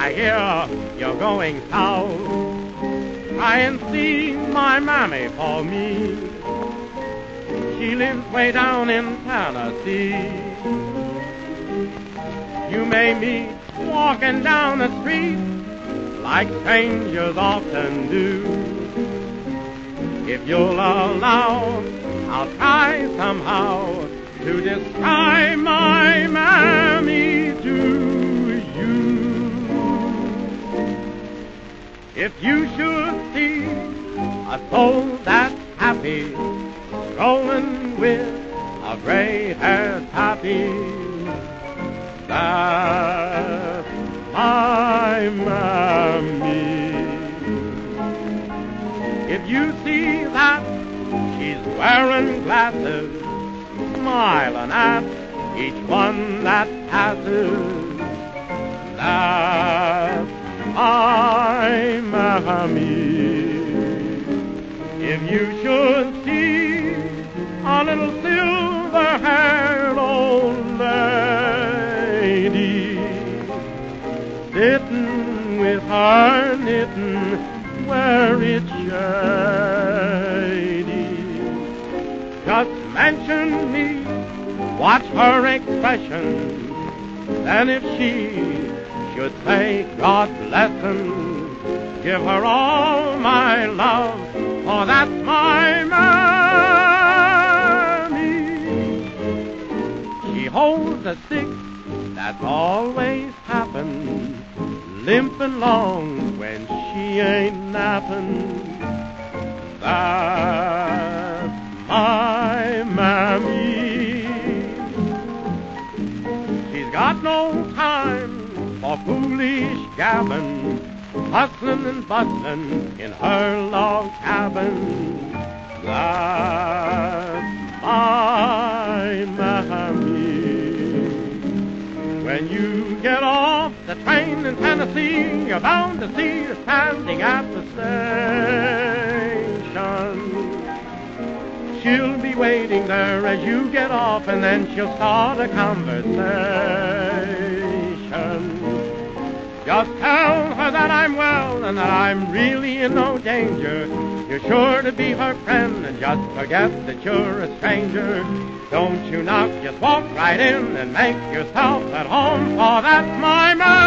I hear you're going south. Try and see my mammy for me. She lives way down in Tennessee. You may meet walking down the street like strangers often do. If you'll allow, I'll try somehow to describe my mammy to you. If you should see a soul that's happy, strolling with a gray-haired pappy, that's my mammy. If you see that she's wearing glasses, smiling at each one that passes, that's my mammy. If you should see a little silver-haired old lady sitting with her knitting where it's shady, just mention me, watch her expression, then if she should say God bless him, give her all my love, for that's my mammy. She holds a stick that's always tapping, limping long when she ain't napping. That's my mammy. She's got no time for foolish gabbing, hustling and bustling in her log cabin. That's my mammy. When you get off the train in Tennessee, you're bound to see her standing at the station. She'll be waiting there as you get off, and then she'll start a conversation. Just tell her that I'm well and that I'm really in no danger. You're sure to be her friend, and just forget that you're a stranger. Don't you knock, just walk right in and make yourself at home, for that's my man.